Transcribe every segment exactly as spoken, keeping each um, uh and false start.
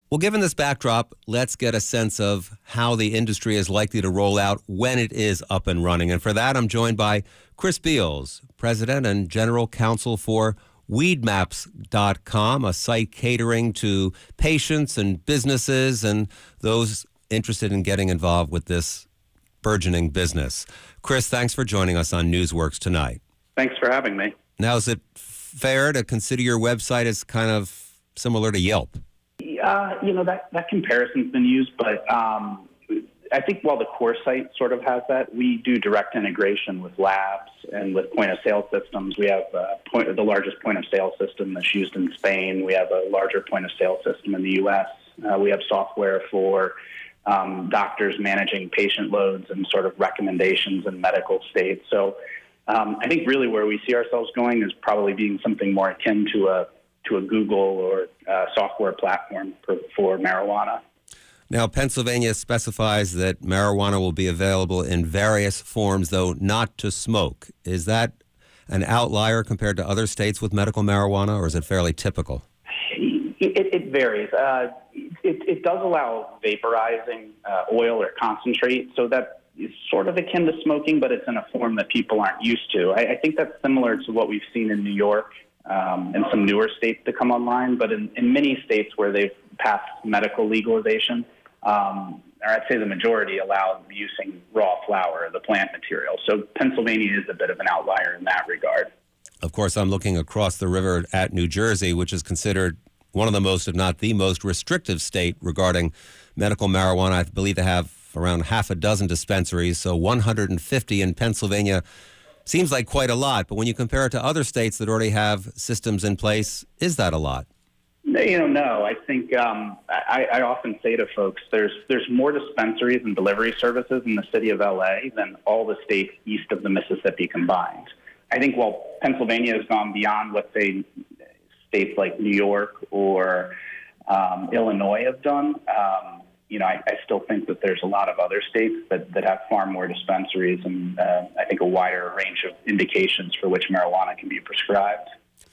Well, given this backdrop, let's get a sense of how the industry is likely to roll out when it is up and running. And for that, I'm joined by Chris Beals, President and General Counsel for Weed Maps dot com, a site catering to patients and businesses and those interested in getting involved with this burgeoning business. Chris, thanks for joining us on Newsworks tonight. Thanks for having me. Now, is it fair to consider your website as kind of similar to Yelp? Uh, you know, that, that comparison's been used, but um, I think while the core site sort of has that, we do direct integration with labs and with point-of-sale systems. We have uh, point, the largest point-of-sale system that's used in Spain. We have a larger point-of-sale system in the U S. Uh, we have software for um, doctors managing patient loads and sort of recommendations in medical states. So um, I think really where we see ourselves going is probably being something more akin to a to a Google or uh, software platform for, for marijuana. Now, Pennsylvania specifies that marijuana will be available in various forms, though not to smoke. Is that an outlier compared to other states with medical marijuana, or is it fairly typical? It, it varies. Uh, it, it does allow vaporizing uh, oil or concentrate, so that is sort of akin to smoking, but it's in a form that people aren't used to. I, I think that's similar to what we've seen in New York um, and some newer states that come online, but in, in many states where they've passed medical legalization, um, or I'd say the majority allow using raw flower, the plant material. So Pennsylvania is a bit of an outlier in that regard. Of course, I'm looking across the river at New Jersey, which is considered one of the most, if not the most, restrictive state regarding medical marijuana. I believe they have around half a dozen dispensaries, so one hundred fifty in Pennsylvania seems like quite a lot. But when you compare it to other states that already have systems in place, is that a lot? You know, no. I think um, I, I often say to folks, there's there's more dispensaries and delivery services in the city of L A than all the states east of the Mississippi combined. I think while Pennsylvania has gone beyond what, say, states like New York or um, Illinois have done, um, you know, I, I still think that there's a lot of other states that, that have far more dispensaries and uh, I think a wider range of indications for which marijuana can be prescribed.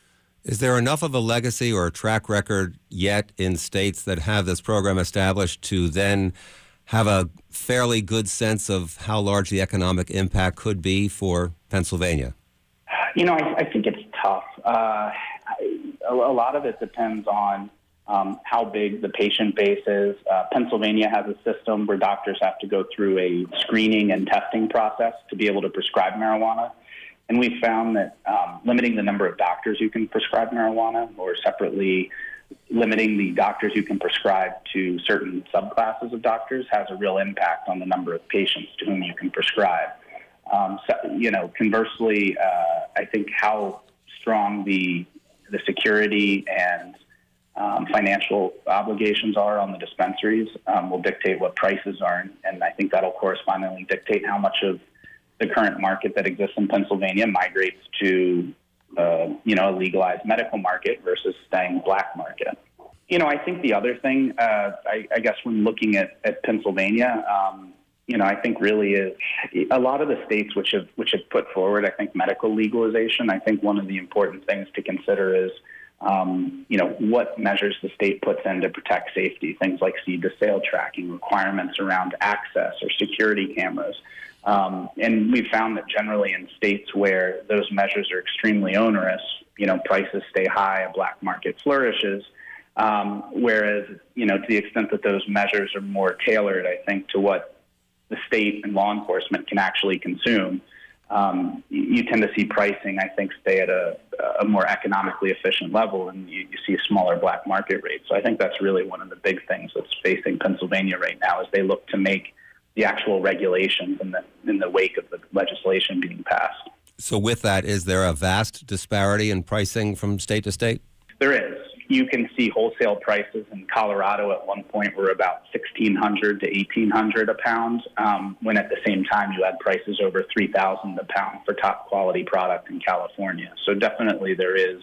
Is there enough of a legacy or a track record yet in states that have this program established to then have a fairly good sense of how large the economic impact could be for Pennsylvania? You know, I, I think it's tough. Uh, I, a, a lot of it depends on um, how big the patient base is. Uh, Pennsylvania has a system where doctors have to go through a screening and testing process to be able to prescribe marijuana. And we've found that um, limiting the number of doctors who can prescribe marijuana or separately limiting the doctors who can prescribe to certain subclasses of doctors has a real impact on the number of patients to whom you can prescribe. Um, so, you know, conversely, uh, I think how strong the the security and um, financial obligations are on the dispensaries um, will dictate what prices are, and, and I think that'll correspondingly dictate how much of the current market that exists in Pennsylvania migrates to, uh, you know, a legalized medical market versus staying black market. You know, I think the other thing, uh, I, I guess when looking at, at Pennsylvania, um, you know, I think really is a lot of the states which have which have put forward, I think, medical legalization. I think one of the important things to consider is, um, you know, what measures the state puts in to protect safety, things like seed to sale tracking, requirements around access or security cameras. Um, and we've found that generally in states where those measures are extremely onerous, you know, prices stay high, a black market flourishes. Um, whereas, you know, to the extent that those measures are more tailored, I think, to what the state and law enforcement can actually consume, um, you, you tend to see pricing, I think, stay at a, a more economically efficient level, and you, you see a smaller black market rate. So I think that's really one of the big things that's facing Pennsylvania right now as they look to make the actual regulations in the, in the wake of the legislation being passed. So with that, is there a vast disparity in pricing from state to state? There is. You can see wholesale prices in Colorado at one point were about sixteen hundred to eighteen hundred a pound, um, when at the same time you had prices over three thousand a pound for top quality product in California. So definitely there is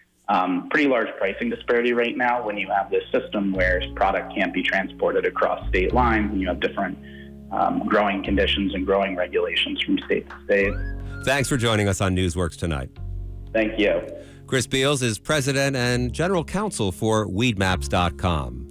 um, pretty large pricing disparity right now when you have this system where product can't be transported across state lines and you have different um, growing conditions and growing regulations from state to state. Thanks for joining us on Newsworks tonight. Thank you. Chris Beals is president and general counsel for Weed Maps dot com.